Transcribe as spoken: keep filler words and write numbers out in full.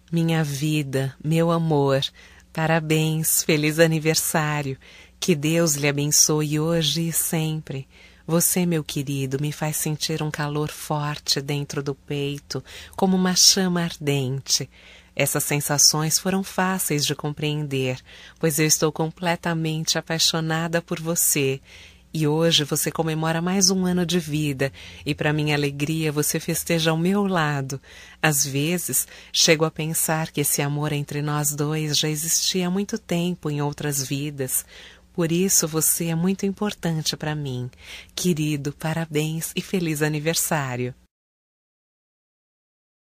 Minha vida, meu amor, parabéns, feliz aniversário. Que Deus lhe abençoe hoje e sempre. Você, meu querido, me faz sentir um calor forte dentro do peito, como uma chama ardente. Essas sensações foram fáceis de compreender, pois eu estou completamente apaixonada por você. E hoje você comemora mais um ano de vida, e para minha alegria você festeja ao meu lado. Às vezes, chego a pensar que esse amor entre nós dois já existia há muito tempo em outras vidas. Por isso você é muito importante para mim. Querido, parabéns e feliz aniversário.